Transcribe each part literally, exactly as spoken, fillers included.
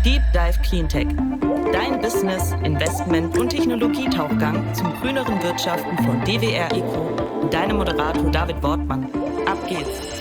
Deep Dive Cleantech. Dein Business, Investment und Technologietauchgang zum grüneren Wirtschaften von D W R Eco und deinem Moderator David Wortmann. Ab geht's!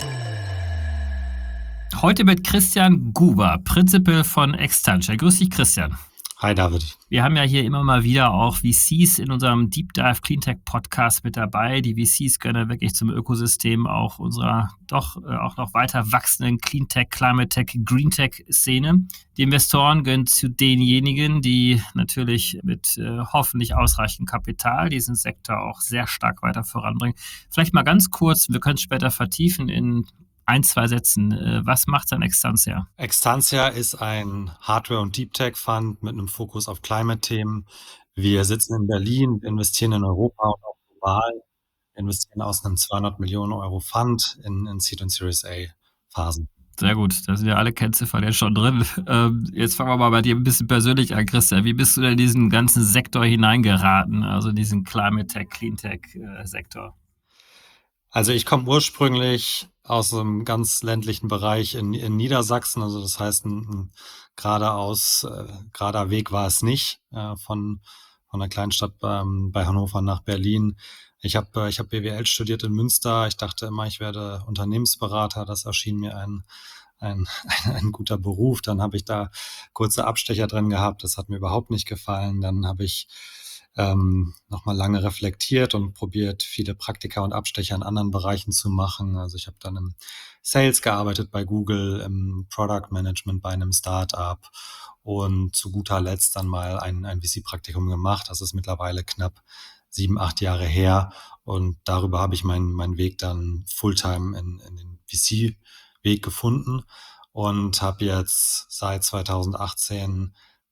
Heute mit Christian Guber, Principal von Extantia. Grüß dich, Christian. Hi, David. Wir haben ja hier immer mal wieder auch V Cs in unserem Deep Dive Cleantech Podcast mit dabei. Die V Cs gehören ja wirklich zum Ökosystem auch unserer doch äh, auch noch weiter wachsenden Cleantech, Climate Tech, Green Tech Szene. Die Investoren gehören zu denjenigen, die natürlich mit äh, hoffentlich ausreichend Kapital diesen Sektor auch sehr stark weiter voranbringen. Vielleicht mal ganz kurz, wir können es später vertiefen in ein, zwei Sätzen. Was macht dann Extantia? Extantia ist ein Hardware- und Deep Tech Fund mit einem Fokus auf Climate-Themen. Wir sitzen in Berlin, wir investieren in Europa und auch global. Wir investieren aus einem zweihundert Millionen Euro Fund in, in Seed und Series A Phasen. Sehr gut, da sind ja alle Kennziffern jetzt schon drin. Ähm, jetzt fangen wir mal bei dir ein bisschen persönlich an, Christian. Wie bist du denn in diesen ganzen Sektor hineingeraten, also in diesen Climate Tech, Clean Tech äh, Sektor? Also ich komme ursprünglich aus einem ganz ländlichen Bereich in, in Niedersachsen, also das heißt ein, ein geradeaus, äh, gerader Weg war es nicht, äh, von von der Kleinstadt ähm, bei Hannover nach Berlin. Ich habe äh, ich habe B W L studiert in Münster. Ich dachte immer, ich werde Unternehmensberater. Das erschien mir ein ein, ein, ein guter Beruf. Dann habe ich da kurze Abstecher drin gehabt. Das hat mir überhaupt nicht gefallen. Dann habe ich Ähm, nochmal lange reflektiert und probiert, viele Praktika und Abstecher in anderen Bereichen zu machen. Also ich habe dann im Sales gearbeitet bei Google, im Product Management bei einem Startup und zu guter Letzt dann mal ein, ein V C-Praktikum gemacht. Das ist mittlerweile knapp sieben, acht Jahre her und darüber habe ich meinen meinen Weg dann Fulltime in, in den V C-Weg gefunden und habe jetzt seit zweitausendachtzehn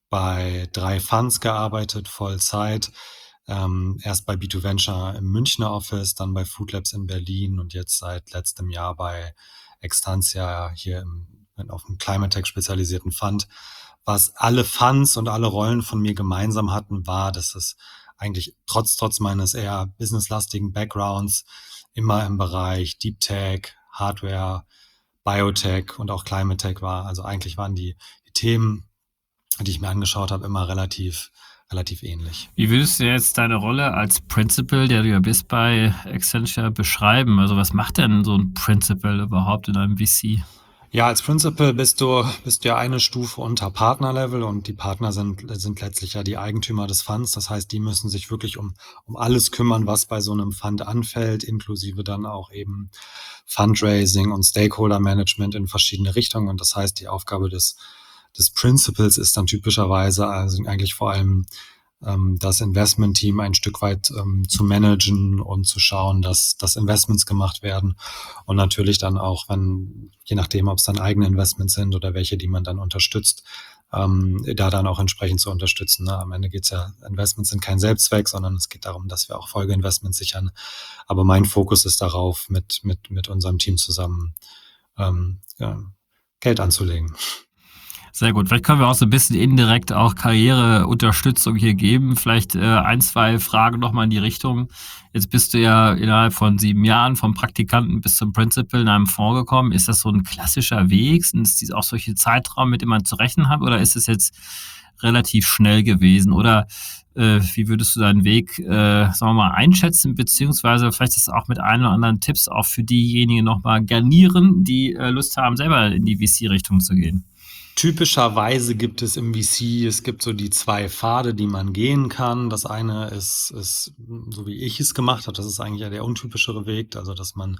bei drei Funds gearbeitet, Vollzeit. Ähm, erst bei B zwei Venture im Münchner Office, dann bei Food Labs in Berlin und jetzt seit letztem Jahr bei Extantia hier im, auf dem Climate Tech spezialisierten Fund. Was alle Funds und alle Rollen von mir gemeinsam hatten, war, dass es eigentlich trotz, trotz meines eher businesslastigen Backgrounds immer im Bereich Deep Tech, Hardware, Biotech und auch Climate Tech war. Also eigentlich waren die, die Themen, die ich mir angeschaut habe, immer relativ, relativ ähnlich. Wie würdest du jetzt deine Rolle als Principal, der du ja bist bei Extantia, beschreiben? Also was macht denn so ein Principal überhaupt in einem V C? Ja, als Principal bist du, bist du ja eine Stufe unter Partnerlevel und die Partner sind, sind letztlich ja die Eigentümer des Funds. Das heißt, die müssen sich wirklich um, um alles kümmern, was bei so einem Fund anfällt, inklusive dann auch eben Fundraising und Stakeholder Management in verschiedene Richtungen. Und das heißt, die Aufgabe des des Principals ist dann typischerweise also eigentlich vor allem ähm, das Investment-Team ein Stück weit ähm, zu managen und zu schauen, dass, dass Investments gemacht werden und natürlich dann auch, wenn, je nachdem, ob es dann eigene Investments sind oder welche, die man dann unterstützt, ähm, da dann auch entsprechend zu unterstützen. Ne? Am Ende geht's ja, Investments sind kein Selbstzweck, sondern es geht darum, dass wir auch Folgeinvestments sichern. Aber mein Fokus ist darauf, mit, mit, mit unserem Team zusammen ähm, ja, Geld anzulegen. Sehr gut. Vielleicht können wir auch so ein bisschen indirekt auch Karriereunterstützung hier geben. Vielleicht äh, ein, zwei Fragen nochmal in die Richtung. Jetzt bist du ja innerhalb von sieben Jahren vom Praktikanten bis zum Principal in einem Fonds gekommen. Ist das so ein klassischer Weg? Sind es auch solche Zeitraum, mit dem man zu rechnen hat? Oder ist es jetzt relativ schnell gewesen? Oder äh, wie würdest du deinen Weg, äh, sagen wir mal, einschätzen? Beziehungsweise vielleicht ist es auch mit ein oder anderen Tipps auch für diejenigen nochmal garnieren, die äh, Lust haben, selber in die V C-Richtung zu gehen. Typischerweise gibt es im V C, es gibt so die zwei Pfade, die man gehen kann. Das eine ist, ist so wie ich es gemacht habe, das ist eigentlich ja der untypischere Weg, also dass man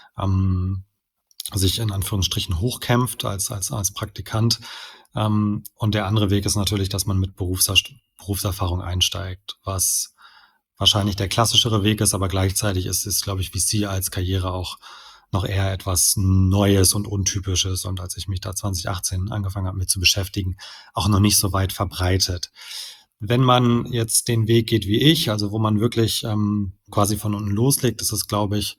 ähm, sich in Anführungsstrichen hochkämpft als, als, als Praktikant. Ähm, und der andere Weg ist natürlich, dass man mit Berufser- Berufserfahrung einsteigt, was wahrscheinlich der klassischere Weg ist, aber gleichzeitig ist es, glaube ich, V C als Karriere auch noch eher etwas Neues und Untypisches und als ich mich da zwanzig achtzehn angefangen habe mit zu beschäftigen, auch noch nicht so weit verbreitet. Wenn man jetzt den Weg geht wie ich, also wo man wirklich ähm, quasi von unten loslegt, ist es, glaube ich,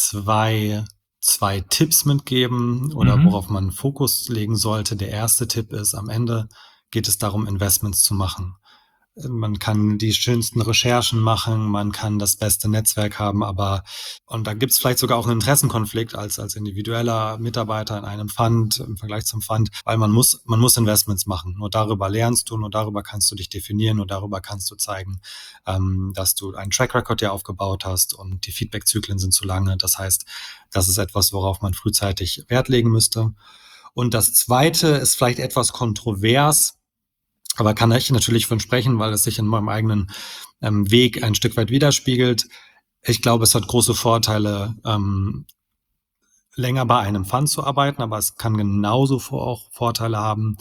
zwei, zwei Tipps mitgeben oder Mhm. worauf man Fokus legen sollte. Der erste Tipp ist, am Ende geht es darum, Investments zu machen. man kann die schönsten Recherchen machen, man kann das beste Netzwerk haben, aber und da gibt es vielleicht sogar auch einen Interessenkonflikt als als individueller Mitarbeiter in einem Fund im Vergleich zum Fund, weil man muss man muss Investments machen. Nur darüber lernst du, nur darüber kannst du dich definieren, nur darüber kannst du zeigen, ähm, dass du einen Track Record dir aufgebaut hast und die Feedback-Zyklen sind zu lange. Das heißt, das ist etwas, worauf man frühzeitig Wert legen müsste. Und das Zweite ist vielleicht etwas kontrovers, aber kann ich natürlich von sprechen, weil es sich in meinem eigenen ähm, Weg ein Stück weit widerspiegelt. Ich glaube, es hat große Vorteile, ähm, länger bei einem Fund zu arbeiten, aber es kann genauso vor, auch Vorteile haben,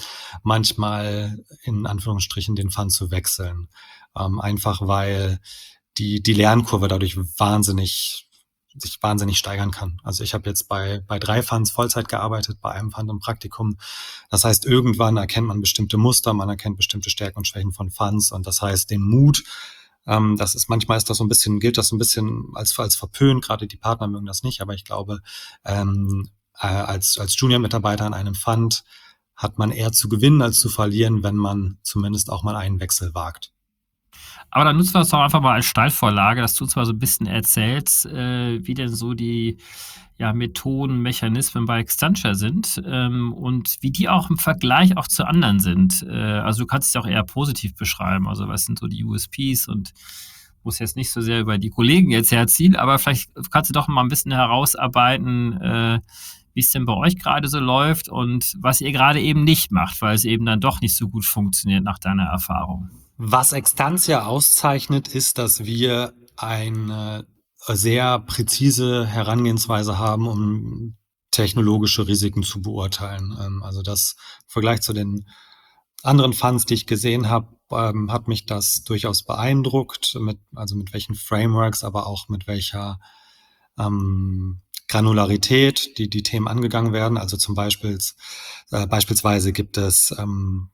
manchmal in Anführungsstrichen den Fund zu wechseln. Ähm, einfach weil die, die Lernkurve dadurch wahnsinnig sich wahnsinnig steigern kann. Also ich habe jetzt bei bei drei Funds Vollzeit gearbeitet, bei einem Fund im Praktikum. Das heißt, irgendwann erkennt man bestimmte Muster, man erkennt bestimmte Stärken und Schwächen von Funds und das heißt, den Mut, ähm, das ist manchmal ist das so ein bisschen, gilt das so ein bisschen als als verpönt, gerade die Partner mögen das nicht, aber ich glaube, ähm, äh, als als Junior-Mitarbeiter in einem Fund hat man eher zu gewinnen als zu verlieren, wenn man zumindest auch mal einen Wechsel wagt. Aber dann nutzen wir es doch einfach mal als Steilvorlage, dass du uns mal so ein bisschen erzählst, äh, wie denn so die ja, Methoden, Mechanismen bei Extantia sind ähm, und wie die auch im Vergleich auch zu anderen sind. Äh, also du kannst es ja auch eher positiv beschreiben. Also was sind so die U S Ps und muss jetzt nicht so sehr über die Kollegen jetzt herziehen, aber vielleicht kannst du doch mal ein bisschen herausarbeiten, äh, wie es denn bei euch gerade so läuft und was ihr gerade eben nicht macht, weil es eben dann doch nicht so gut funktioniert nach deiner Erfahrung. Was Extantia auszeichnet, ist, dass wir eine sehr präzise Herangehensweise haben, um technologische Risiken zu beurteilen. Also das im Vergleich zu den anderen Funds, die ich gesehen habe, ähm, hat mich das durchaus beeindruckt, mit, also mit welchen Frameworks, aber auch mit welcher ähm, Granularität die, die Themen angegangen werden. Also zum Beispiel, äh, beispielsweise gibt es ähm,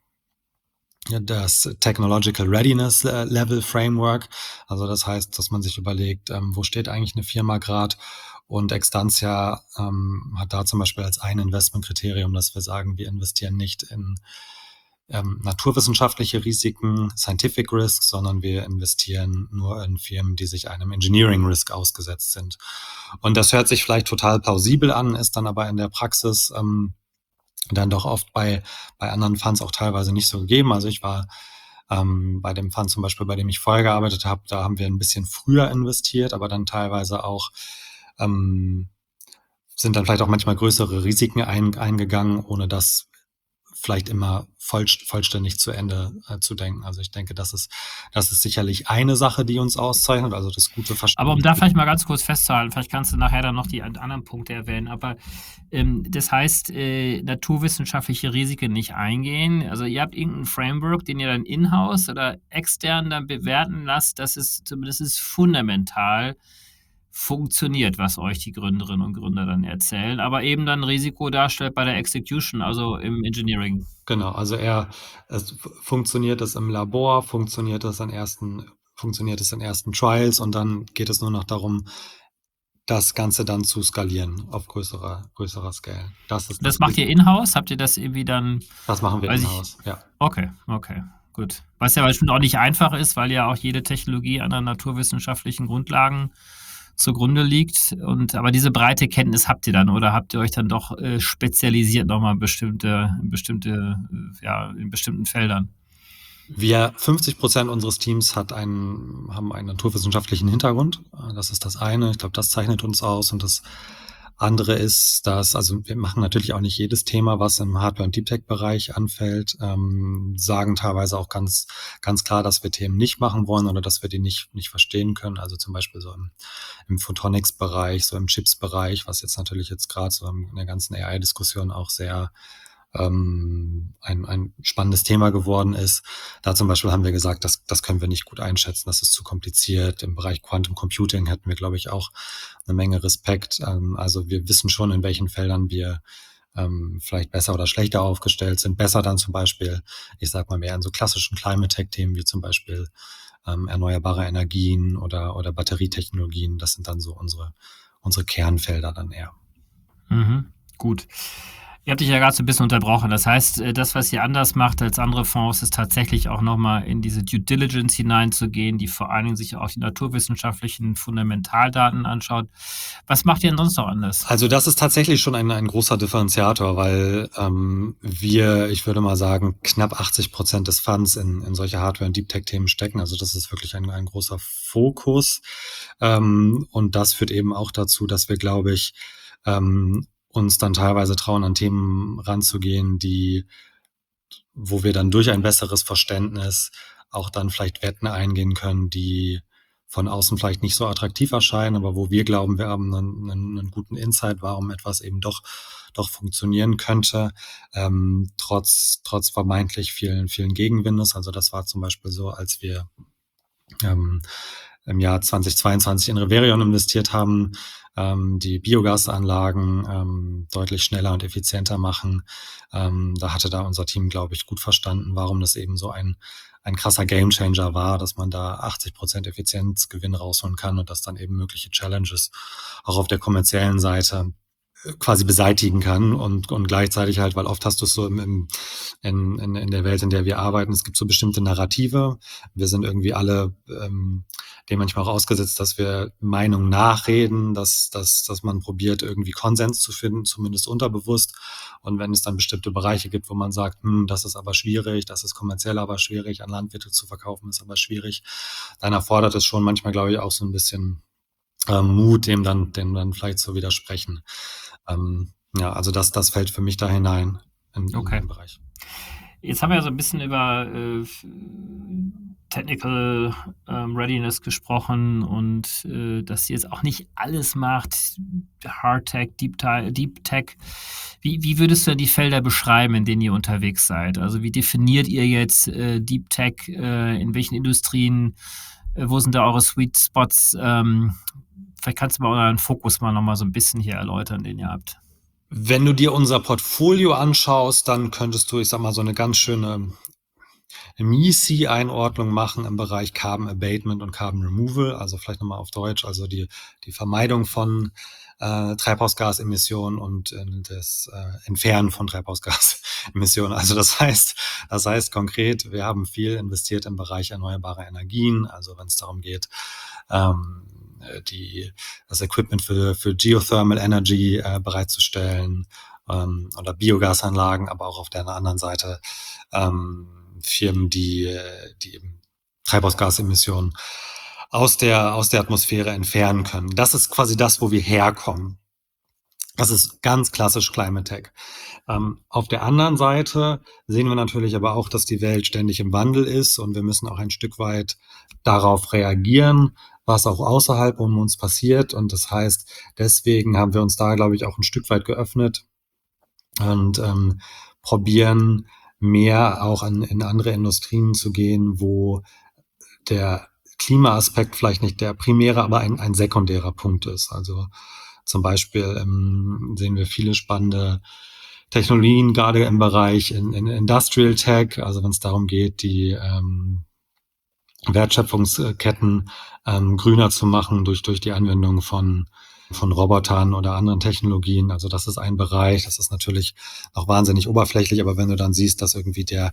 das Technological Readiness Level Framework. Also das heißt, dass man sich überlegt, ähm, wo steht eigentlich eine Firma gerade? Und Extantia ähm, hat da zum Beispiel als ein Investmentkriterium, dass wir sagen, wir investieren nicht in ähm, naturwissenschaftliche Risiken, Scientific Risks, sondern wir investieren nur in Firmen, die sich einem Engineering Risk ausgesetzt sind. Und das hört sich vielleicht total plausibel an, ist dann aber in der Praxis ähm, dann doch oft bei bei anderen Funds auch teilweise nicht so gegeben. Also ich war ähm, bei dem Fund zum Beispiel, bei dem ich vorher gearbeitet habe, da haben wir ein bisschen früher investiert, aber dann teilweise auch ähm, sind dann vielleicht auch manchmal größere Risiken ein, eingegangen, ohne das vielleicht immer voll, vollständig zu Ende äh, zu denken. Also ich denke, das ist, das ist sicherlich eine Sache, die uns auszeichnet, also das gute Verständnis. Aber um da vielleicht mal ganz kurz festzuhalten, vielleicht kannst du nachher dann noch die anderen Punkte erwähnen, aber ähm, das heißt, äh, naturwissenschaftliche Risiken nicht eingehen. Also ihr habt irgendein Framework, den ihr dann in-house oder extern dann bewerten lasst, das ist zumindest ist fundamental funktioniert, was euch die Gründerinnen und Gründer dann erzählen, aber eben dann Risiko darstellt bei der Execution, also im Engineering. Genau, also er, es funktioniert es im Labor, funktioniert es in ersten, funktioniert es in ersten Trials und dann geht es nur noch darum, das Ganze dann zu skalieren auf größerer, größerer Scale. Das ist das, das macht ihr in-house? Habt ihr das irgendwie dann? Das machen wir in-house, ja. Okay, okay, gut. Was ja bestimmt auch nicht einfach ist, weil ja auch jede Technologie an der naturwissenschaftlichen Grundlagen zugrunde liegt. Und aber diese breite Kenntnis habt ihr dann oder habt ihr euch dann doch äh, spezialisiert nochmal bestimmte, bestimmte, äh, ja, in bestimmten Feldern? Wir, fünfzig Prozent unseres Teams hat einen, haben einen naturwissenschaftlichen Hintergrund. Das ist das eine. Ich glaube, das zeichnet uns aus. Und das andere ist, dass, also wir machen natürlich auch nicht jedes Thema, was im Hardware- und Deep Tech-Bereich anfällt, ähm, sagen teilweise auch ganz, ganz klar, dass wir Themen nicht machen wollen oder dass wir die nicht, nicht verstehen können. Also zum Beispiel so im, im Photonics-Bereich, so im Chips-Bereich, was jetzt natürlich jetzt gerade so in der ganzen A I-Diskussion auch sehr ähm, ein, ein spannendes Thema geworden ist. Da zum Beispiel haben wir gesagt, das, das können wir nicht gut einschätzen, das ist zu kompliziert. Im Bereich Quantum Computing hätten wir, glaube ich, auch eine Menge Respekt. Ähm, also wir wissen schon, in welchen Feldern wir ähm, vielleicht besser oder schlechter aufgestellt sind. Besser dann zum Beispiel, ich sag mal mehr in so klassischen Climate Tech-Themen wie zum Beispiel ähm, erneuerbare Energien oder, oder Batterietechnologien. Das sind dann so unsere, unsere Kernfelder dann eher. Mhm, gut. Ihr habt dich ja gerade so ein bisschen unterbrochen. Das heißt, äh, das, was ihr anders macht als andere Fonds, ist tatsächlich auch noch mal in diese Due Diligence hineinzugehen, die vor allen Dingen sich auch die naturwissenschaftlichen Fundamentaldaten anschaut. Was macht ihr denn sonst noch anders? Also das ist tatsächlich schon ein, ein großer Differenziator, weil ähm, wir, ich würde mal sagen, knapp achtzig Prozent des Funds in, in solche Hardware- und Deep-Tech-Themen stecken. Also das ist wirklich ein, ein großer Fokus. Ähm, und das führt eben auch dazu, dass wir, glaube ich, ähm, uns dann teilweise trauen, an Themen ranzugehen, die, wo wir dann durch ein besseres Verständnis auch dann vielleicht Wetten eingehen können, die von außen vielleicht nicht so attraktiv erscheinen, aber wo wir glauben, wir haben einen, einen, einen guten Insight, warum etwas eben doch doch funktionieren könnte, ähm, trotz trotz vermeintlich vielen vielen Gegenwindes. Also das war zum Beispiel so, als wir ähm, im Jahr zweitausendzweiundzwanzig in Reverion investiert haben, ähm, die Biogasanlagen ähm, deutlich schneller und effizienter machen. Ähm, da hatte da unser Team, glaube ich, gut verstanden, warum das eben so ein ein krasser Gamechanger war, dass man da achtzig Prozent Effizienzgewinn rausholen kann und dass dann eben mögliche Challenges auch auf der kommerziellen Seite quasi beseitigen kann und, und gleichzeitig halt, weil oft hast du es so im, im, in, in, in der Welt, in der wir arbeiten, es gibt so bestimmte Narrative. Wir sind irgendwie alle ähm, dem manchmal auch ausgesetzt, dass wir Meinungen nachreden, dass, dass, dass man probiert, irgendwie Konsens zu finden, zumindest unterbewusst. Und wenn es dann bestimmte Bereiche gibt, wo man sagt, hm, das ist aber schwierig, das ist kommerziell aber schwierig, an Landwirte zu verkaufen ist aber schwierig, dann erfordert es schon manchmal, glaube ich, auch so ein bisschen ähm, Mut, dem dann, dem dann vielleicht zu widersprechen. Ähm, ja, also das, das fällt für mich da hinein in, in Okay. den Bereich. Jetzt haben wir ja so ein bisschen über äh, Technical ähm, Readiness gesprochen und äh, dass ihr jetzt auch nicht alles macht, Hard Tech, Deep, Deep Tech. Wie, wie würdest du die Felder beschreiben, in denen ihr unterwegs seid? Also wie definiert ihr jetzt äh, Deep Tech? Äh, in welchen Industrien? Äh, wo sind da eure Sweet Spots? Ähm, vielleicht kannst du mal euren Fokus mal noch mal so ein bisschen hier erläutern, den ihr habt. Wenn du dir unser Portfolio anschaust, dann könntest du, ich sag mal, so eine ganz schöne M I C I-Einordnung machen im Bereich Carbon Abatement und Carbon Removal, also vielleicht nochmal auf Deutsch, also die, die Vermeidung von äh, Treibhausgasemissionen und äh, das äh, Entfernen von Treibhausgasemissionen. Also das heißt, das heißt konkret, wir haben viel investiert im Bereich erneuerbare Energien, also wenn es darum geht, ähm, die, das Equipment für, für Geothermal Energy äh, bereitzustellen ähm, oder Biogasanlagen, aber auch auf der anderen Seite ähm, Firmen, die, die eben Treibhausgasemissionen aus der, aus der Atmosphäre entfernen können. Das ist quasi das, wo wir herkommen. Das ist ganz klassisch Climate Tech. Ähm, auf der anderen Seite sehen wir natürlich aber auch, dass die Welt ständig im Wandel ist und wir müssen auch ein Stück weit darauf reagieren, was auch außerhalb um uns passiert. Und das heißt, deswegen haben wir uns da, glaube ich, auch ein Stück weit geöffnet und ähm, probieren mehr auch an, in andere Industrien zu gehen, wo der Klimaaspekt vielleicht nicht der primäre, aber ein, ein sekundärer Punkt ist. Also zum Beispiel ähm, sehen wir viele spannende Technologien, gerade im Bereich in, in Industrial Tech, also wenn es darum geht, die ähm, Wertschöpfungsketten ähm, grüner zu machen durch, durch die Anwendung von von Robotern oder anderen Technologien. Also das ist ein Bereich, das ist natürlich noch wahnsinnig oberflächlich, aber wenn du dann siehst, dass irgendwie der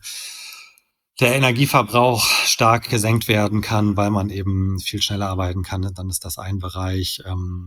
der Energieverbrauch stark gesenkt werden kann, weil man eben viel schneller arbeiten kann, dann ist das ein Bereich.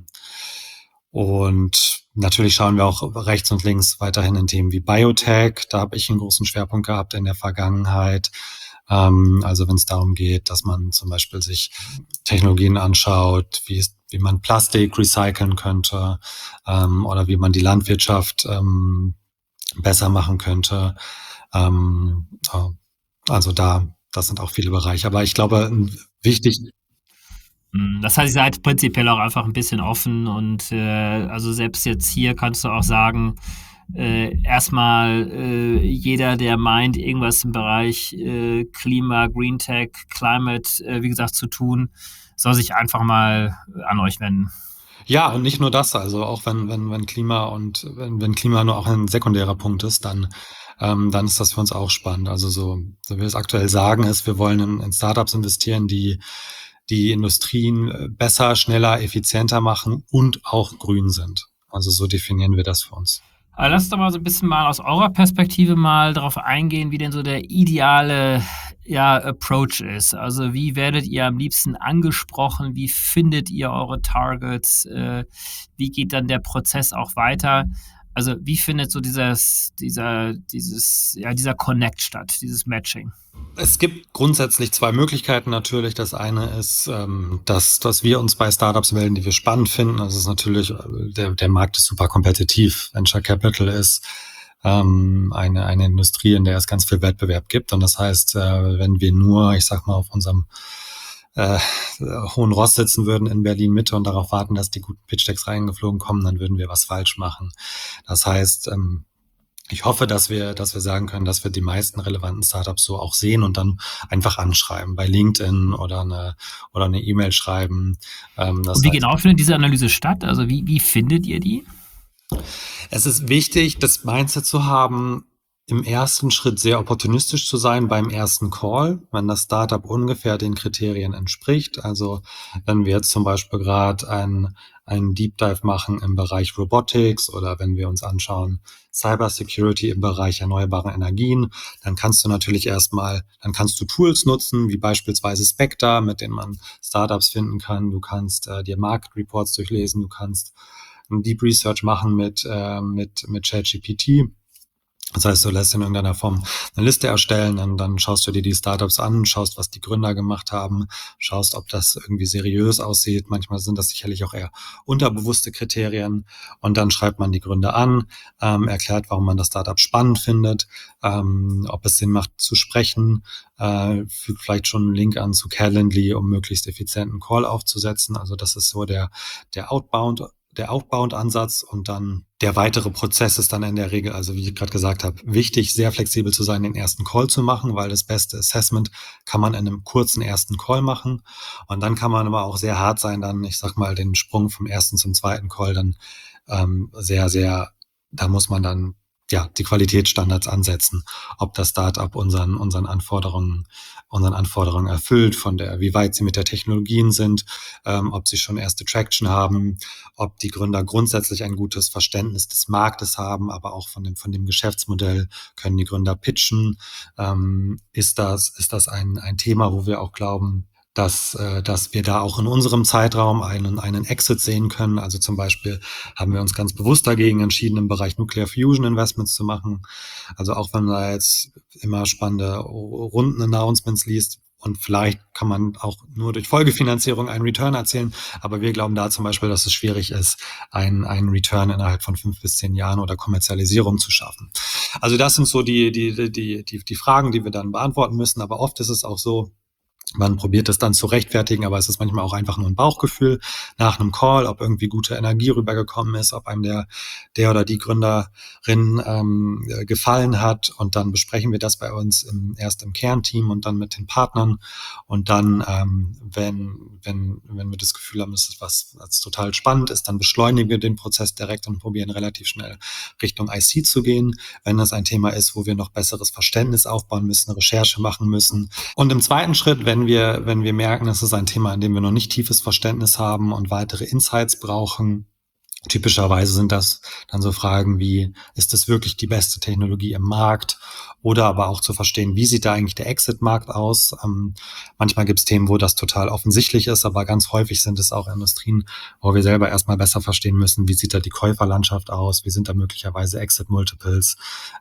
Und natürlich schauen wir auch rechts und links weiterhin in Themen wie Biotech. Da habe ich einen großen Schwerpunkt gehabt in der Vergangenheit. Also wenn es darum geht, dass man zum Beispiel sich Technologien anschaut, wie es wie man Plastik recyceln könnte ähm, oder wie man die Landwirtschaft ähm, besser machen könnte. Ähm, also da, das sind auch viele Bereiche. Aber ich glaube, wichtig. Das heißt, ihr seid prinzipiell auch einfach ein bisschen offen und äh, also selbst jetzt hier kannst du auch sagen, äh, erstmal äh, jeder, der meint, irgendwas im Bereich äh, Klima, Green Tech, Climate, äh, wie gesagt, zu tun, soll sich einfach mal an euch wenden. Ja, und nicht nur das, also auch wenn, wenn, wenn Klima und wenn, wenn Klima nur auch ein sekundärer Punkt ist, dann, ähm, dann ist das für uns auch spannend. Also so, so wie wir es aktuell sagen, ist, wir wollen in, in Startups investieren, die die Industrien besser, schneller, effizienter machen und auch grün sind. Also so definieren wir das für uns. Aber lasst doch mal so ein bisschen mal aus eurer Perspektive mal darauf eingehen, wie denn so der ideale, ja, Approach ist. Also, wie werdet ihr am liebsten angesprochen? Wie findet ihr eure Targets? Äh, wie geht dann der Prozess auch weiter? Also, wie findet so dieses dieser dieses ja, dieser Connect statt, dieses Matching? Es gibt grundsätzlich zwei Möglichkeiten natürlich. Das eine ist, ähm, dass, dass wir uns bei Startups melden, die wir spannend finden. Also es ist natürlich, der, der Markt ist super kompetitiv. Venture Capital ist ähm, eine, eine Industrie, in der es ganz viel Wettbewerb gibt. Und das heißt, äh, wenn wir nur, ich sag mal, auf unserem äh, hohen Ross sitzen würden in Berlin Mitte und darauf warten, dass die guten Pitch-Decks reingeflogen kommen, dann würden wir was falsch machen. Das heißt, ähm, ich hoffe, dass wir, dass wir sagen können, dass wir die meisten relevanten Startups so auch sehen und dann einfach anschreiben bei LinkedIn oder eine oder eine E-Mail schreiben. Ähm, das Und wie heißt, genau findet diese Analyse statt? Also, wie wie findet ihr die? es ist wichtig, das Mindset zu haben, im ersten Schritt sehr opportunistisch zu sein beim ersten Call, wenn das Startup ungefähr den Kriterien entspricht. Also wenn wir jetzt zum Beispiel gerade einen, einen Deep Dive machen im Bereich Robotics oder wenn wir uns anschauen Cybersecurity im Bereich erneuerbare Energien, dann kannst du natürlich erstmal, dann kannst du Tools nutzen, wie beispielsweise Spectre, mit denen man Startups finden kann. Du kannst äh, dir Market Reports durchlesen, du kannst ein Deep Research machen mit, äh, mit, mit ChatGPT. Das heißt, du lässt in irgendeiner Form eine Liste erstellen und dann schaust du dir die Startups an, schaust, was die Gründer gemacht haben, schaust, ob das irgendwie seriös aussieht. Manchmal sind das sicherlich auch eher unterbewusste Kriterien. Und dann schreibt man die Gründer an, ähm, erklärt, warum man das Startup spannend findet, ähm, ob es Sinn macht zu sprechen, äh, fügt vielleicht schon einen Link an zu Calendly, um möglichst effizienten Call aufzusetzen. Also das ist so der, der Outbound der Outbound-Ansatz und dann der weitere Prozess ist dann in der Regel, also wie ich gerade gesagt habe, wichtig, sehr flexibel zu sein, den ersten Call zu machen, weil das beste Assessment kann man in einem kurzen ersten Call machen und dann kann man aber auch sehr hart sein, dann, ich sag mal, den Sprung vom ersten zum zweiten Call dann ähm, sehr, sehr, da muss man dann ja die Qualitätsstandards ansetzen, ob das Startup unseren unseren Anforderungen unseren Anforderungen erfüllt, von der wie weit sie mit der Technologien sind, ähm, ob sie schon erste Traction haben, ob die Gründer grundsätzlich ein gutes Verständnis des Marktes haben, aber auch von dem von dem Geschäftsmodell, können die Gründer pitchen, ähm, ist das ist das ein ein Thema, wo wir auch glauben, dass, äh, dass wir da auch in unserem Zeitraum einen, einen Exit sehen können. Also zum Beispiel haben wir uns ganz bewusst dagegen entschieden, im Bereich Nuclear Fusion Investments zu machen. Also auch wenn man da jetzt immer spannende Runden-Announcements liest, und vielleicht kann man auch nur durch Folgefinanzierung einen Return erzielen. Aber wir glauben da zum Beispiel, dass es schwierig ist, einen, einen Return innerhalb von fünf bis zehn Jahren oder Kommerzialisierung zu schaffen. Also das sind so die, die, die, die, die Fragen, die wir dann beantworten müssen. Aber oft ist es auch so, man probiert es dann zu rechtfertigen, aber es ist manchmal auch einfach nur ein Bauchgefühl nach einem Call, ob irgendwie gute Energie rübergekommen ist, ob einem der der oder die Gründerin ähm, gefallen hat. Und dann besprechen wir das bei uns im, erst im Kernteam und dann mit den Partnern. Und dann, ähm, wenn wenn wenn wir das Gefühl haben, dass es was, was total spannend ist, dann beschleunigen wir den Prozess direkt und probieren relativ schnell Richtung I C zu gehen. Wenn das ein Thema ist, wo wir noch besseres Verständnis aufbauen müssen, Recherche machen müssen. Und im zweiten Schritt, wenn wir, wenn wir merken, das ist ein Thema, in dem wir noch nicht tiefes Verständnis haben und weitere Insights brauchen, typischerweise sind das dann so Fragen wie, ist das wirklich die beste Technologie im Markt? Oder aber auch zu verstehen, wie sieht da eigentlich der Exit-Markt aus? Ähm, manchmal gibt es Themen, wo das total offensichtlich ist, aber ganz häufig sind es auch Industrien, wo wir selber erstmal besser verstehen müssen, wie sieht da die Käuferlandschaft aus? Wie sind da möglicherweise Exit-Multiples?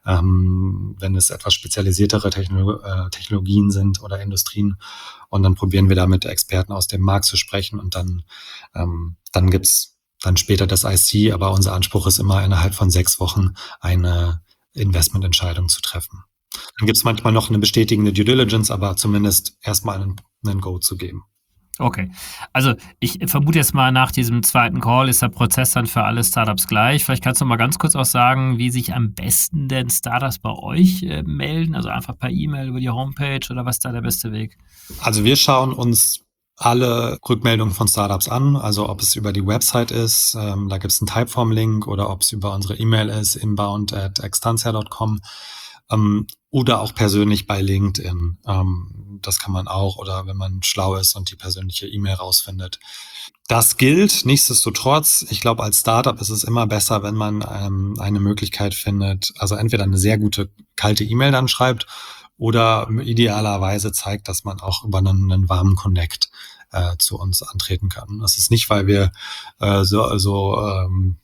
Ähm, wenn es etwas spezialisiertere Techno- äh, Technologien sind oder Industrien. Und dann probieren wir da mit Experten aus dem Markt zu sprechen und dann, ähm, dann gibt's dann später das I C, aber unser Anspruch ist immer, innerhalb von sechs Wochen eine Investmententscheidung zu treffen. Dann gibt es manchmal noch eine bestätigende Due Diligence, aber zumindest erstmal einen, einen Go zu geben. Okay, also ich vermute jetzt mal, nach diesem zweiten Call ist der Prozess dann für alle Startups gleich. Vielleicht kannst du mal ganz kurz auch sagen, wie sich am besten denn Startups bei euch äh, melden, also einfach per E-Mail über die Homepage oder was ist da der beste Weg? Also wir schauen uns alle Rückmeldungen von Startups an, also ob es über die Website ist, ähm, da gibt es einen Typeform-Link, oder ob es über unsere E-Mail ist, inbound at extantia dot com. ähm, oder auch persönlich bei LinkedIn. Ähm, das kann man auch, oder wenn man schlau ist und die persönliche E-Mail rausfindet. Das gilt. Nichtsdestotrotz, ich glaube, als Startup ist es immer besser, wenn man ähm, eine Möglichkeit findet, also entweder eine sehr gute kalte E-Mail dann schreibt oder idealerweise zeigt, dass man auch über einen, einen warmen Connect äh, zu uns antreten kann. Das ist nicht, weil wir äh, so, so ähm,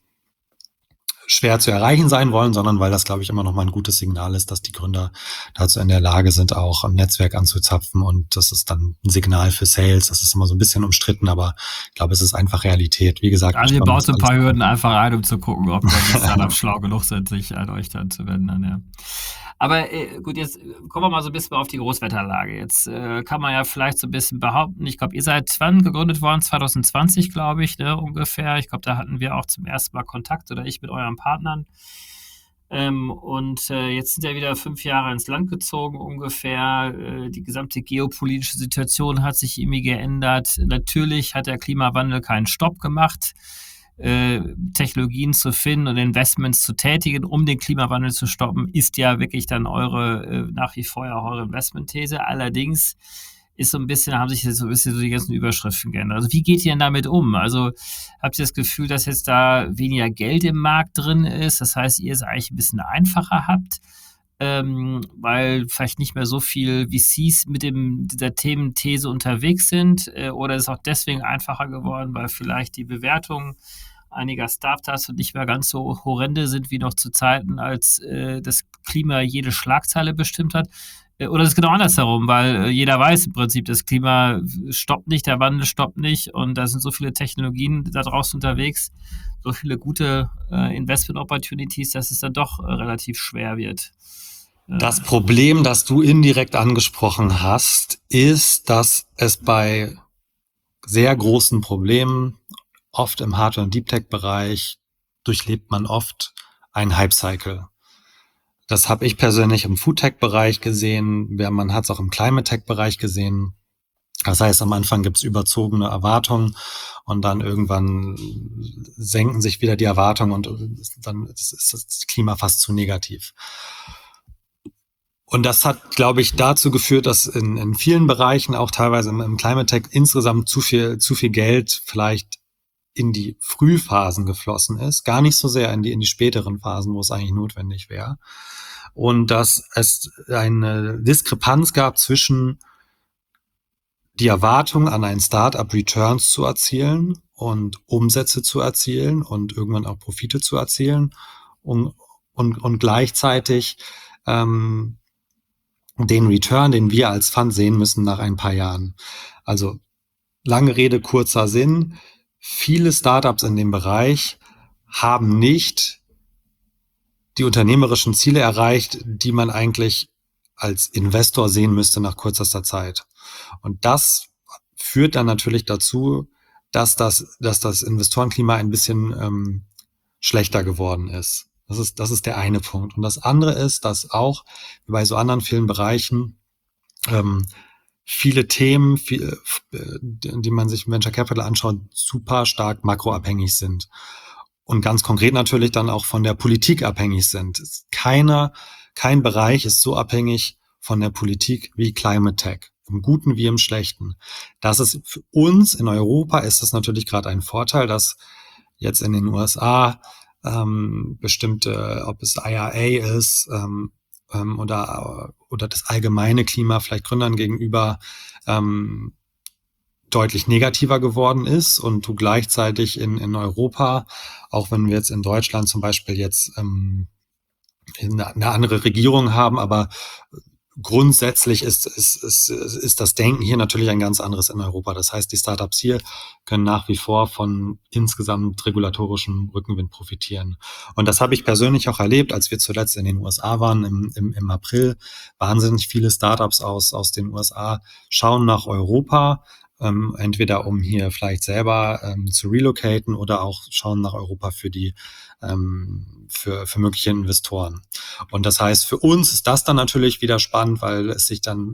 schwer zu erreichen sein wollen, sondern weil das, glaube ich, immer noch mal ein gutes Signal ist, dass die Gründer dazu in der Lage sind, auch ein Netzwerk anzuzapfen, und das ist dann ein Signal für Sales. Das ist immer so ein bisschen umstritten, aber ich glaube, es ist einfach Realität. Wie gesagt, Also ihr baut so ein paar Hürden einfach ein, um zu gucken, ob dann die Startups schlau genug sind, sich an euch dann zu wenden. Dann, ja. Aber äh, gut, jetzt kommen wir mal so ein bisschen auf die Großwetterlage. Jetzt äh, kann man ja vielleicht so ein bisschen behaupten, ich glaube, ihr seid wann gegründet worden? zwanzig zwanzig, glaube ich, ne, ungefähr. Ich glaube, da hatten wir auch zum ersten Mal Kontakt, oder ich mit euren Partnern. Ähm, und äh, jetzt sind ja wieder fünf Jahre ins Land gezogen ungefähr. Äh, die gesamte geopolitische Situation hat sich irgendwie geändert. Natürlich hat der Klimawandel keinen Stopp gemacht. Äh, Technologien zu finden und Investments zu tätigen, um den Klimawandel zu stoppen, ist ja wirklich dann eure, äh, nach wie vor ja eure Investmentthese. Allerdings ist so ein bisschen, haben sich jetzt so ein bisschen so die ganzen Überschriften geändert. Also wie geht ihr denn damit um? Also habt ihr das Gefühl, dass jetzt da weniger Geld im Markt drin ist? Das heißt, ihr es eigentlich ein bisschen einfacher habt, ähm, weil vielleicht nicht mehr so viel V Cs mit dem, dieser Thementhese unterwegs sind? Äh, oder ist es auch deswegen einfacher geworden, weil vielleicht die Bewertungen einiger Startups nicht mehr ganz so horrende sind wie noch zu Zeiten, als äh, das Klima jede Schlagzeile bestimmt hat? Oder ist es genau andersherum, weil jeder weiß im Prinzip, das Klima stoppt nicht, der Wandel stoppt nicht, und da sind so viele Technologien da draußen unterwegs, so viele gute äh, Investment-Opportunities, dass es dann doch äh, relativ schwer wird. Das Problem, das du indirekt angesprochen hast, ist, dass es bei sehr großen Problemen, oft im Hardware- und Deep-Tech-Bereich, durchlebt man oft einen Hype-Cycle. Das habe ich persönlich im Food-Tech-Bereich gesehen, man hat es auch im Climate-Tech-Bereich gesehen. Das heißt, am Anfang gibt es überzogene Erwartungen und dann irgendwann senken sich wieder die Erwartungen und dann ist das Klima fast zu negativ. Und das hat, glaube ich, dazu geführt, dass in, in vielen Bereichen, auch teilweise im, im Climate-Tech, insgesamt zu viel, zu viel Geld vielleicht in die Frühphasen geflossen ist, gar nicht so sehr in die, in die späteren Phasen, wo es eigentlich notwendig wäre. Und dass es eine Diskrepanz gab zwischen die Erwartung an ein Startup, Returns zu erzielen und Umsätze zu erzielen und irgendwann auch Profite zu erzielen, und, und, und gleichzeitig ähm, den Return, den wir als Fund sehen müssen nach ein paar Jahren. Also lange Rede, kurzer Sinn. Viele Startups in dem Bereich haben nicht die unternehmerischen Ziele erreicht, die man eigentlich als Investor sehen müsste nach kürzester Zeit. Und das führt dann natürlich dazu, dass das, dass das Investorenklima ein bisschen ähm, schlechter geworden ist. Das ist, das ist der eine Punkt. Und das andere ist, dass auch wie bei so anderen vielen Bereichen ähm, viele Themen, viel, die man sich im Venture Capital anschaut, super stark makroabhängig sind. Und ganz konkret natürlich dann auch von der Politik abhängig sind. Keiner, kein Bereich ist so abhängig von der Politik wie Climate Tech, im Guten wie im Schlechten. Das ist für uns in Europa ist das natürlich gerade ein Vorteil, dass jetzt in den U S A ähm, bestimmte, ob es I R A ist ähm, ähm, oder oder das allgemeine Klima vielleicht Gründern gegenüber ähm, deutlich negativer geworden ist, und du gleichzeitig in, in Europa, auch wenn wir jetzt in Deutschland zum Beispiel jetzt ähm, eine, eine andere Regierung haben, aber grundsätzlich ist, ist, ist, ist das Denken hier natürlich ein ganz anderes in Europa. Das heißt, die Startups hier können nach wie vor von insgesamt regulatorischem Rückenwind profitieren. Und das habe ich persönlich auch erlebt, als wir zuletzt in den U S A waren im, im, im April. Wahnsinnig viele Startups aus, aus den U S A schauen nach Europa, Ähm, entweder um hier vielleicht selber ähm, zu relocaten oder auch schauen nach Europa für die ähm, für, für mögliche Investoren. Und das heißt, für uns ist das dann natürlich wieder spannend, weil es sich dann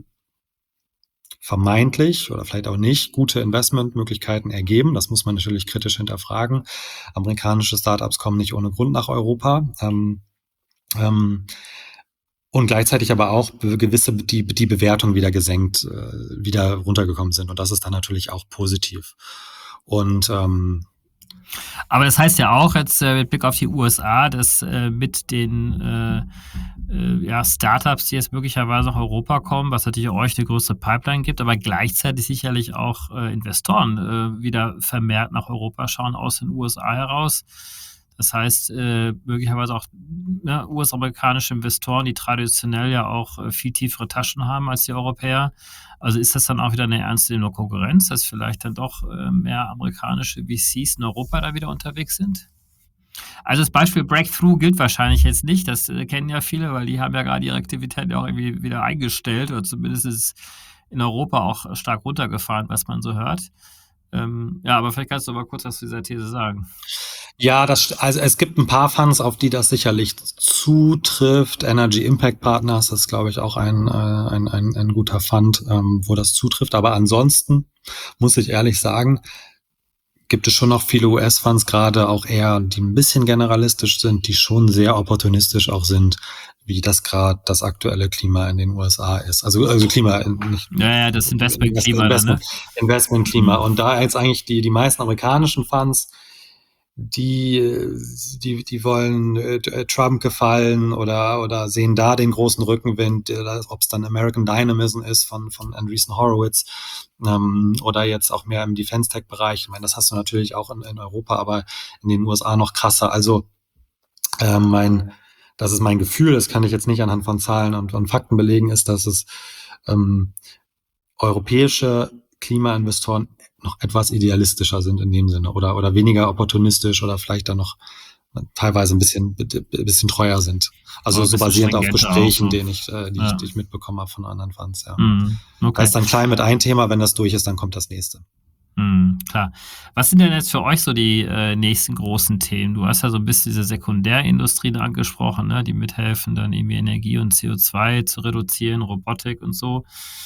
vermeintlich oder vielleicht auch nicht gute Investmentmöglichkeiten ergeben. Das muss man natürlich kritisch hinterfragen. Amerikanische Startups kommen nicht ohne Grund nach Europa. Ähm, ähm, und gleichzeitig aber auch gewisse, die, die Bewertung wieder gesenkt, äh, wieder runtergekommen sind. Und das ist dann natürlich auch positiv. Und ähm, aber das heißt ja auch jetzt äh, mit Blick auf die U S A, dass äh, mit den äh, äh, ja, Startups, die jetzt möglicherweise nach Europa kommen, was natürlich euch eine größere Pipeline gibt, aber gleichzeitig sicherlich auch äh, Investoren äh, wieder vermehrt nach Europa schauen aus den U S A heraus. Das heißt, äh, möglicherweise auch ne, U S-amerikanische Investoren, die traditionell ja auch äh, viel tiefere Taschen haben als die Europäer. Also ist das dann auch wieder eine ernstzunehmende Konkurrenz, dass vielleicht dann doch äh, mehr amerikanische V Cs in Europa da wieder unterwegs sind? Also das Beispiel Breakthrough gilt wahrscheinlich jetzt nicht. Das äh, kennen ja viele, weil die haben ja gerade ihre Aktivitäten ja auch irgendwie wieder eingestellt oder zumindest ist in Europa auch stark runtergefahren, was man so hört. Ähm, ja, aber vielleicht kannst du mal kurz was zu dieser These sagen. Ja, das, also es gibt ein paar Funds, auf die das sicherlich zutrifft. Energy Impact Partners, das ist, glaube ich, auch ein, ein, ein, ein guter Fund, ähm, wo das zutrifft. Aber ansonsten muss ich ehrlich sagen, gibt es schon noch viele U S-Funds, gerade auch eher, die ein bisschen generalistisch sind, die schon sehr opportunistisch auch sind, wie das gerade das aktuelle Klima in den U S A ist. Also, also Klima, nicht, ja, ja, das Investmentklima. Investment, ne? Investmentklima. Mhm. Und da jetzt eigentlich die, die meisten amerikanischen Funds, die, die, die wollen äh, Trump gefallen oder, oder sehen da den großen Rückenwind, ob es dann American Dynamism ist von, von Andreessen Horowitz, ähm, oder jetzt auch mehr im Defense-Tech-Bereich. Ich meine, das hast du natürlich auch in, in Europa, aber in den U S A noch krasser. Also, äh, mein, das ist mein Gefühl, das kann ich jetzt nicht anhand von Zahlen und, und Fakten belegen, ist, dass es, ähm, europäische Klimainvestoren noch etwas idealistischer sind in dem Sinne oder oder weniger opportunistisch oder vielleicht dann noch teilweise ein bisschen ein bisschen treuer sind. Also so basierend auf Gesprächen, auch, ne? denen ich, äh, die, ja. ich, die ich mitbekommen habe von anderen Funds. Ja. Mm, okay. Da ist dann klein mit ein Thema, wenn das durch ist, dann kommt das nächste. Mm, klar. Was sind denn jetzt für euch so die äh, nächsten großen Themen? Du hast ja so ein bisschen diese Sekundärindustrien angesprochen, ne, die mithelfen, dann irgendwie Energie und C O zwei zu reduzieren, Robotik und so.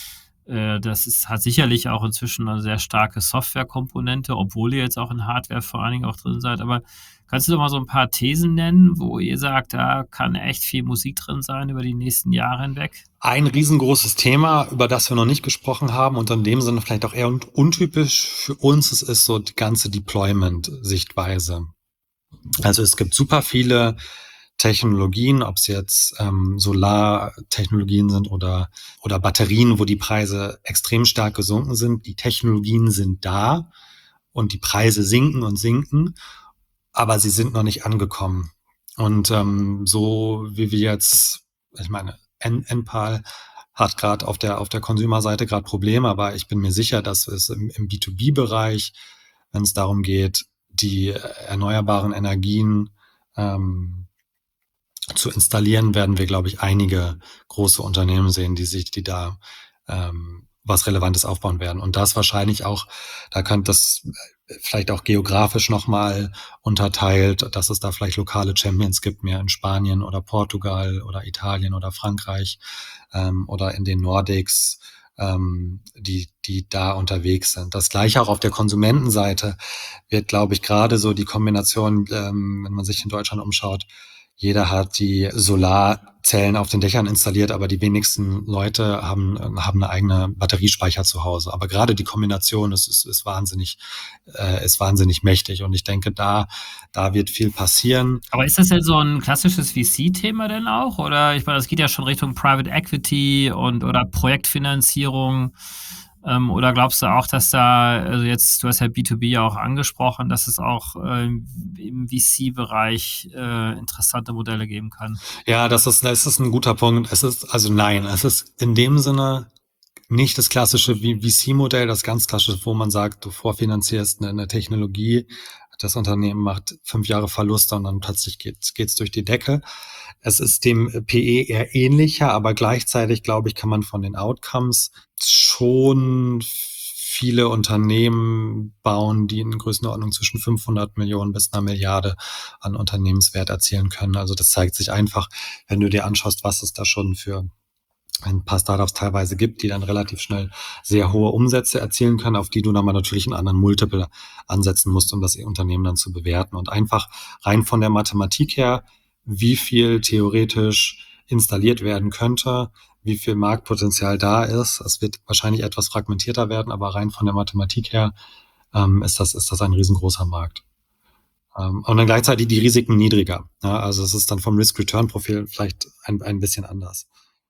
Das ist, hat sicherlich auch inzwischen eine sehr starke Softwarekomponente, obwohl ihr jetzt auch in Hardware vor allen Dingen auch drin seid. Aber kannst du doch mal so ein paar Thesen nennen, wo ihr sagt, da kann echt viel Musik drin sein über die nächsten Jahre hinweg? Ein riesengroßes Thema, über das wir noch nicht gesprochen haben und in dem Sinne vielleicht auch eher untypisch für uns, ist, ist so die ganze Deployment-Sichtweise. Also es gibt super viele Technologien, ob es jetzt ähm, Solartechnologien sind oder oder Batterien, wo die Preise extrem stark gesunken sind. Die Technologien sind da und die Preise sinken und sinken, aber sie sind noch nicht angekommen. Und ähm, so wie wir jetzt, ich meine, Enpal hat gerade auf der auf der Consumer-Seite gerade Probleme, aber ich bin mir sicher, dass es im, im B zwei B-Bereich, wenn es darum geht, die erneuerbaren Energien ähm, zu installieren, werden wir, glaube ich, einige große Unternehmen sehen, die sich, die da ähm, was Relevantes aufbauen werden. Und das wahrscheinlich auch, da könnte das vielleicht auch geografisch nochmal unterteilt, dass es da vielleicht lokale Champions gibt, mehr in Spanien oder Portugal oder Italien oder Frankreich ähm, oder in den Nordics, ähm, die die da unterwegs sind. Das Gleiche auch auf der Konsumentenseite wird, glaube ich, gerade so die Kombination, ähm, wenn man sich in Deutschland umschaut, jeder hat die Solarzellen auf den Dächern installiert, aber die wenigsten Leute haben, haben eine eigene Batteriespeicher zu Hause. Aber gerade die Kombination ist, ist, ist wahnsinnig, äh, ist wahnsinnig mächtig. Und ich denke, da, da wird viel passieren. Aber ist das jetzt so ein klassisches V C-Thema denn auch? Oder ich meine, das geht ja schon Richtung Private Equity und, oder Projektfinanzierung. Ähm, oder glaubst du auch, dass da, also jetzt, du hast ja B zwei B ja auch angesprochen, dass es auch äh, im V C-Bereich äh, interessante Modelle geben kann? Ja, das ist, das ist ein guter Punkt. Es ist, also nein, es ist in dem Sinne nicht das klassische V C-Modell, das ganz klassische, wo man sagt, du vorfinanzierst eine, eine Technologie, das Unternehmen macht fünf Jahre Verluste und dann plötzlich geht's, geht's durch die Decke. Es ist dem P E eher ähnlicher, aber gleichzeitig, glaube ich, kann man von den Outcomes schon viele Unternehmen bauen, die in Größenordnung zwischen fünfhundert Millionen bis einer Milliarde an Unternehmenswert erzielen können. Also das zeigt sich einfach, wenn du dir anschaust, was es da schon für ein paar Startups teilweise gibt, die dann relativ schnell sehr hohe Umsätze erzielen können, auf die du dann mal natürlich einen anderen Multiple ansetzen musst, um das Unternehmen dann zu bewerten. Und einfach rein von der Mathematik her, wie viel theoretisch installiert werden könnte, wie viel Marktpotenzial da ist. Es wird wahrscheinlich etwas fragmentierter werden, aber rein von der Mathematik her ähm, ist das, ist das ein riesengroßer Markt. Ähm, und dann gleichzeitig die Risiken niedriger. Ja, also es ist dann vom Risk-Return-Profil vielleicht ein, ein bisschen anders.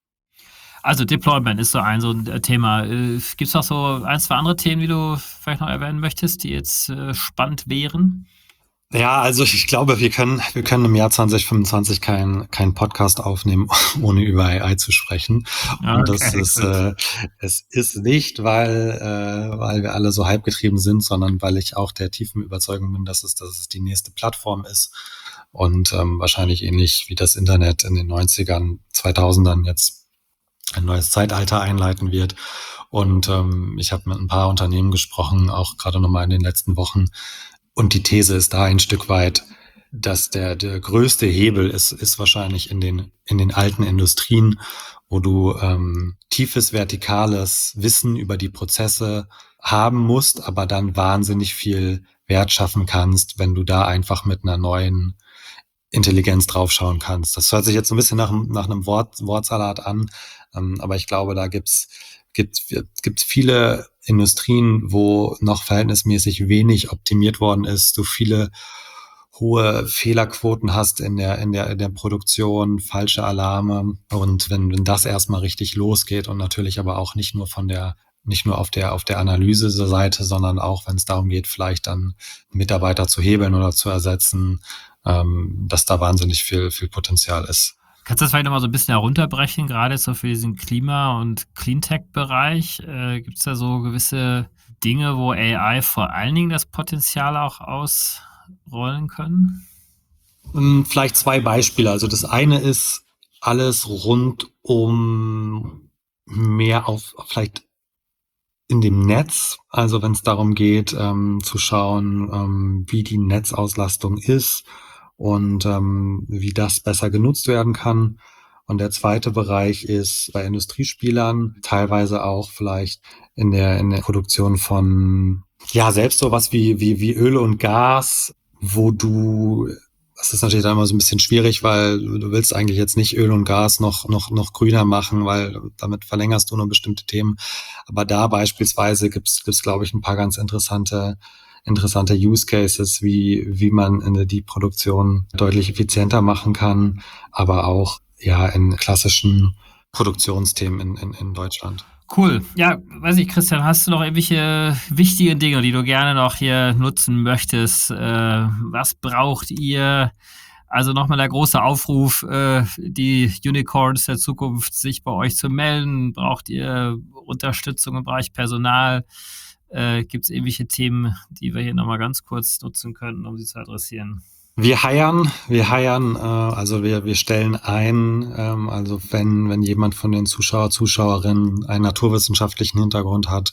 Also Deployment ist so ein, so ein Thema. Äh, Gibt es noch so ein, zwei andere Themen, die du vielleicht noch erwähnen möchtest, die jetzt äh, spannend wären? Ja, also ich glaube, wir können, wir können im Jahr zwanzig fünfundzwanzig keinen keinen Podcast aufnehmen, ohne über A I zu sprechen. Und Okay, das ist, äh, es ist nicht, weil, äh, weil wir alle so hypegetrieben sind, sondern weil ich auch der tiefen Überzeugung bin, dass es, dass es die nächste Plattform ist und ähm, wahrscheinlich ähnlich wie das Internet in den neunzigern, zweitausendern jetzt ein neues Zeitalter einleiten wird. Und ähm, ich habe mit ein paar Unternehmen gesprochen, auch gerade nochmal in den letzten Wochen. Und die These ist da ein Stück weit, dass der, der größte Hebel ist, ist wahrscheinlich in den, in den alten Industrien, wo du ähm, tiefes, vertikales Wissen über die Prozesse haben musst, aber dann wahnsinnig viel Wert schaffen kannst, wenn du da einfach mit einer neuen Intelligenz draufschauen kannst. Das hört sich jetzt so ein bisschen nach, nach einem Wort, Wortsalat an, ähm, aber ich glaube, da gibt's gibt gibt's viele Industrien, wo noch verhältnismäßig wenig optimiert worden ist, du viele hohe Fehlerquoten hast in der in der in der Produktion, falsche Alarme, und wenn wenn das erstmal richtig losgeht und natürlich aber auch nicht nur von der nicht nur auf der auf der Analyse-Seite, sondern auch, wenn es darum geht, vielleicht dann Mitarbeiter zu hebeln oder zu ersetzen, ähm, dass da wahnsinnig viel viel Potenzial ist. Kannst du das vielleicht nochmal so ein bisschen herunterbrechen, gerade so für diesen Klima- und Cleantech-Bereich? Äh, Gibt es da so gewisse Dinge, wo A I vor allen Dingen das Potenzial auch ausrollen können? Vielleicht zwei Beispiele. Also das eine ist alles rund um mehr auf vielleicht in dem Netz, also wenn es darum geht, ähm, zu schauen, ähm, wie die Netzauslastung ist und ähm, wie das besser genutzt werden kann. Und der zweite Bereich ist bei Industriespielern, teilweise auch vielleicht in der in der Produktion von, ja, selbst sowas wie wie wie Öl und Gas, wo du, das ist natürlich dann immer so ein bisschen schwierig, weil du willst eigentlich jetzt nicht Öl und Gas noch noch noch grüner machen, weil damit verlängerst du nur bestimmte Themen. Aber da beispielsweise gibt's gibt's glaube ich ein paar ganz interessante interessante Use Cases, wie wie man die Produktion deutlich effizienter machen kann, aber auch ja in klassischen Produktionsthemen in in, in Deutschland. Cool. Ja, weiß ich, Christian, hast du noch irgendwelche wichtigen Dinge, die du gerne noch hier nutzen möchtest? Äh, was braucht ihr? Also nochmal der große Aufruf, äh, die Unicorns der Zukunft, sich bei euch zu melden. Braucht ihr Unterstützung im Bereich Personal? Äh, Gibt es irgendwelche Themen, die wir hier nochmal ganz kurz nutzen könnten, um sie zu adressieren? Wir hiren, wir hiren, äh, also wir wir stellen ein, ähm, also wenn wenn jemand von den Zuschauer, Zuschauerinnen einen naturwissenschaftlichen Hintergrund hat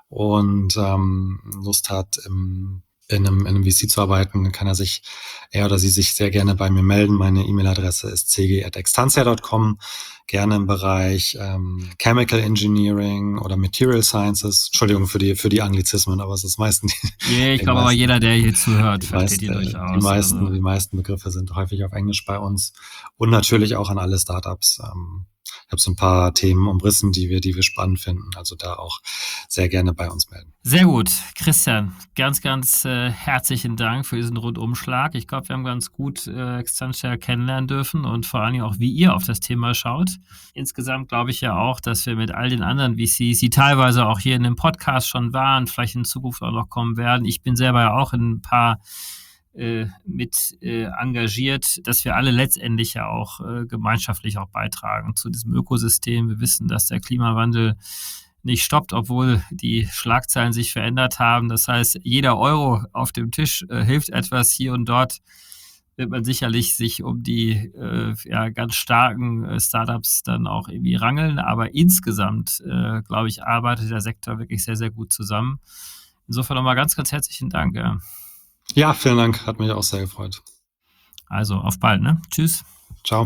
und ähm, Lust hat, im, in einem, in einem V C zu arbeiten, kann er sich, er oder sie sich sehr gerne bei mir melden. Meine E-Mail-Adresse ist c g at extantia dot com. Gerne im Bereich ähm, Chemical Engineering oder Material Sciences. Entschuldigung für die für die Anglizismen, aber es ist meistens die, yeah, ich glaube aber jeder, der hier zuhört, versteht ihr meisten, durchaus. Die meisten, also. die meisten Begriffe sind häufig auf Englisch bei uns und natürlich auch an alle Startups. Ähm, ich habe so ein paar Themen umrissen, die wir, die wir spannend finden. Also da auch sehr gerne bei uns melden. Sehr gut. Christian, ganz, ganz äh, herzlichen Dank für diesen Rundumschlag. Ich glaube, wir haben ganz gut äh, Extantia kennenlernen dürfen und vor allem auch, wie ihr auf das Thema schaut. Insgesamt glaube ich ja auch, dass wir mit all den anderen V Cs, die teilweise auch hier in dem Podcast schon waren, vielleicht in Zukunft auch noch kommen werden. Ich bin selber ja auch in ein paar äh, mit äh, engagiert, dass wir alle letztendlich ja auch äh, gemeinschaftlich auch beitragen zu diesem Ökosystem. Wir wissen, dass der Klimawandel nicht stoppt, obwohl die Schlagzeilen sich verändert haben. Das heißt, jeder Euro auf dem Tisch äh, hilft etwas. Hier und dort wird man sicherlich sich um die äh, ja, ganz starken äh, Startups dann auch irgendwie rangeln. Aber insgesamt, äh, glaube ich, arbeitet der Sektor wirklich sehr, sehr gut zusammen. Insofern nochmal ganz, ganz herzlichen Dank. Ja. Ja, vielen Dank. Hat mich auch sehr gefreut. Also, auf bald, ne? Tschüss. Ciao.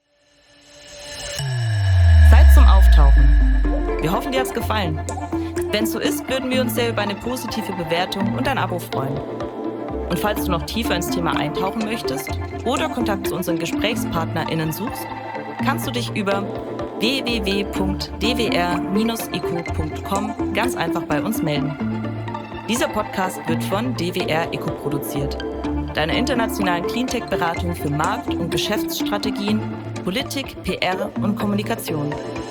Zeit zum Auftauchen. Wir hoffen, dir hat's gefallen. Wenn es so ist, würden wir uns sehr über eine positive Bewertung und ein Abo freuen. Und falls du noch tiefer ins Thema eintauchen möchtest oder Kontakt zu unseren GesprächspartnerInnen suchst, kannst du dich über w w w punkt d w r Bindestrich e c o punkt com ganz einfach bei uns melden. Dieser Podcast wird von D W R E C O produziert, deiner internationalen Cleantech-Beratung für Markt- und Geschäftsstrategien, Politik, P R und Kommunikation.